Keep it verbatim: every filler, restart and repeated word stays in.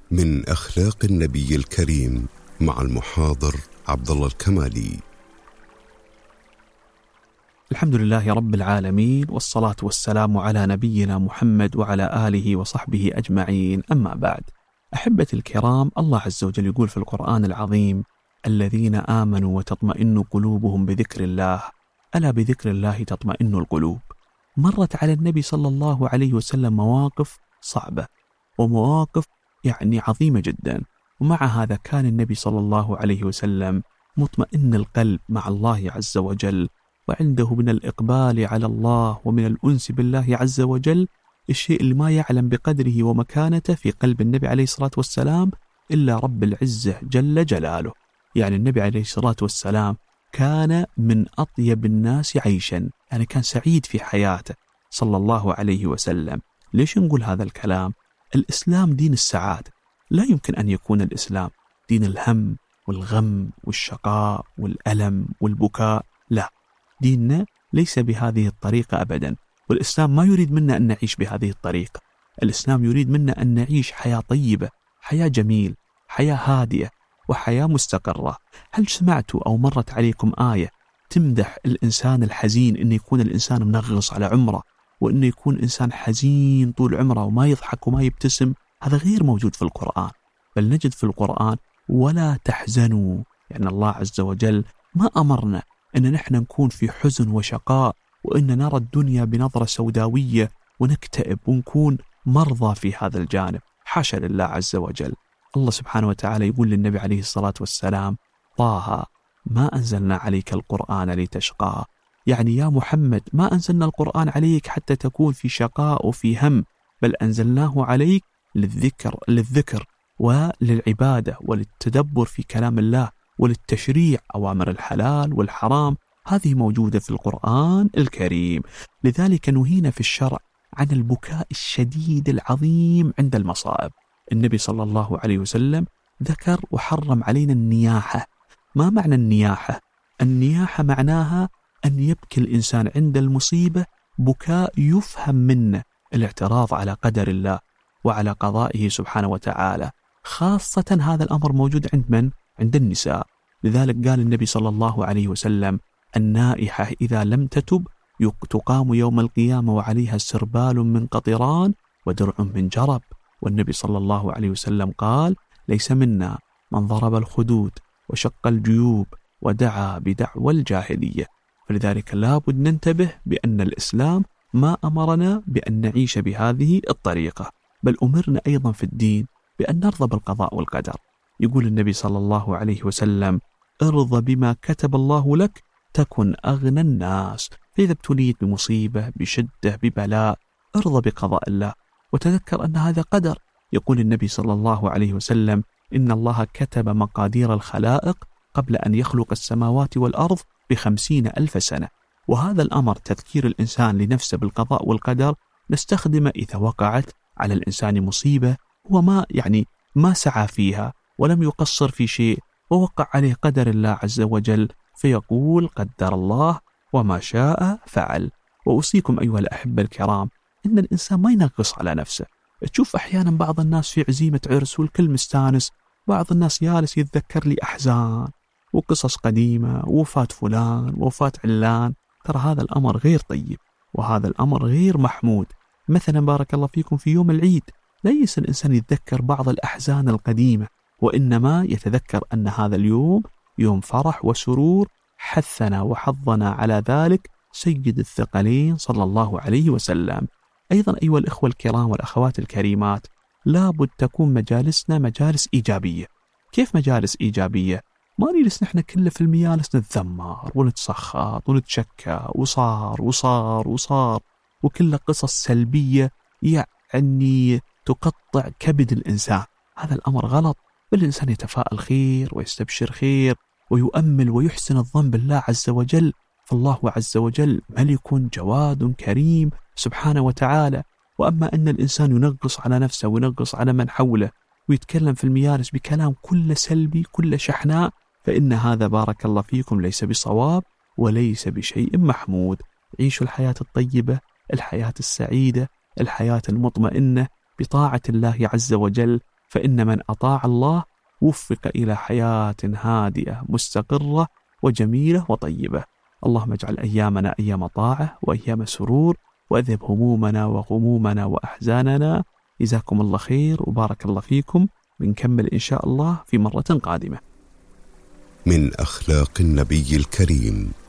من أخلاق النبي الكريم مع المحاضر عبد الله الكمالي. الحمد لله رب العالمين، والصلاة والسلام على نبينا محمد وعلى آله وصحبه أجمعين، أما بعد. أحبتي الكرام، الله عز وجل يقول في القرآن العظيم: الذين آمنوا وتطمئن قلوبهم بذكر الله، ألا بذكر الله تطمئن القلوب. مرت على النبي صلى الله عليه وسلم مواقف صعبة ومواقف يعني عظيمة جدا، ومع هذا كان النبي صلى الله عليه وسلم مطمئن القلب مع الله عز وجل، وعنده من الإقبال على الله ومن الأنس بالله عز وجل الشيء اللي ما يعلم بقدره ومكانته في قلب النبي عليه الصلاة والسلام إلا رب العزة جل جلاله. يعني النبي عليه الصلاة والسلام كان من أطيب الناس عيشا، يعني كان سعيد في حياته صلى الله عليه وسلم. ليش نقول هذا الكلام؟ الإسلام دين السعادة، لا يمكن أن يكون الإسلام دين الهم والغم والشقاء والألم والبكاء، لا، ديننا ليس بهذه الطريقة أبدا، والإسلام ما يريد منا أن نعيش بهذه الطريقة. الإسلام يريد منا أن نعيش حياة طيبة، حياة جميل، حياة هادئة، وحياة مستقرة. هل سمعتوا أو مرت عليكم آية تمدح الإنسان الحزين أن يكون الإنسان منغص على عمره، وأنه يكون إنسان حزين طول عمره وما يضحك وما يبتسم؟ هذا غير موجود في القرآن. بل نجد في القرآن: ولا تحزنوا، يعني الله عز وجل ما أمرنا أن نحن نكون في حزن وشقاء، وأن نرى الدنيا بنظرة سوداوية ونكتئب ونكون مرضى في هذا الجانب، حاشا لله عز وجل. الله سبحانه وتعالى يقول للنبي عليه الصلاة والسلام: طه ما أنزلنا عليك القرآن لتشقى، يعني يا محمد ما أنزلنا القرآن عليك حتى تكون في شقاء وفي هم، بل أنزلناه عليك للذكر للذكر وللعبادة وللتدبر في كلام الله وللتشريع، أوامر الحلال والحرام هذه موجودة في القرآن الكريم. لذلك نهينا في الشرع عن البكاء الشديد العظيم عند المصائب. النبي صلى الله عليه وسلم ذكر وحرم علينا النياحة. ما معنى النياحة؟ النياحة معناها أن يبكي الإنسان عند المصيبة بكاء يفهم منه الاعتراض على قدر الله وعلى قضائه سبحانه وتعالى. خاصة هذا الأمر موجود عند من؟ عند النساء. لذلك قال النبي صلى الله عليه وسلم: النائحة إذا لم تتب تقام يوم القيامة وعليها سربال من قطران ودرع من جرب. والنبي صلى الله عليه وسلم قال: ليس منا من ضرب الخدود وشق الجيوب ودعا بدعوى الجاهلية. فلذلك لابد ننتبه بأن الإسلام ما أمرنا بأن نعيش بهذه الطريقة، بل أمرنا أيضا في الدين بأن نرضى بالقضاء والقدر. يقول النبي صلى الله عليه وسلم: ارضى بما كتب الله لك تكن أغنى الناس. فإذا ابتليت بمصيبة بشدة ببلاء ارضى بقضاء الله وتذكر أن هذا قدر. يقول النبي صلى الله عليه وسلم: إن الله كتب مقادير الخلائق قبل أن يخلق السماوات والأرض بخمسين ألف سنة. وهذا الأمر تذكير الإنسان لنفسه بالقضاء والقدر نستخدمه إذا وقعت على الإنسان مصيبة هو ما يعني ما سعى فيها ولم يقصر في شيء، ووقع عليه قدر الله عز وجل، فيقول: قدر الله وما شاء فعل. وأوصيكم أيها الأحبة الكرام إن الإنسان ما ينغص على نفسه. تشوف أحيانا بعض الناس في عزيمة عرس والكل مستانس، بعض الناس جالس يتذكر لي أحزان وقصص قديمة، ووفاة فلان ووفاة علان. ترى هذا الأمر غير طيب، وهذا الأمر غير محمود. مثلا بارك الله فيكم في يوم العيد ليس الإنسان يتذكر بعض الأحزان القديمة، وإنما يتذكر أن هذا اليوم يوم فرح وسرور، حثنا وحضنا على ذلك سيد الثقلين صلى الله عليه وسلم. أيضا أيها الإخوة الكرام والأخوات الكريمات، لابد تكون مجالسنا مجالس إيجابية. كيف مجالس إيجابية؟ ما نجلس نحن كله في المجالس نتذمر ونتسخط ونتشكى وصار وصار وصار وكل قصص سلبية يعني تقطع كبد الإنسان. هذا الأمر غلط، بل الإنسان يتفاءل خير ويستبشر خير ويؤمل ويحسن الظن بالله عز وجل، فالله عز وجل ملك جواد كريم سبحانه وتعالى. وأما أن الإنسان ينغص على نفسه وينغص على من حوله ويتكلم في المجالس بكلام كل سلبي كل شحناء، فإن هذا بارك الله فيكم ليس بصواب وليس بشيء محمود. عيشوا الحياة الطيبة، الحياة السعيدة، الحياة المطمئنة بطاعة الله عز وجل، فإن من أطاع الله وفق إلى حياة هادئة مستقرة وجميلة وطيبة. اللهم اجعل أيامنا أيام طاعة وأيام سرور، وأذهب همومنا وغمومنا وأحزاننا. جزاكم الله خير وبارك الله فيكم. بنكمل إن شاء الله في مرة قادمة. من أخلاق النبي الكريم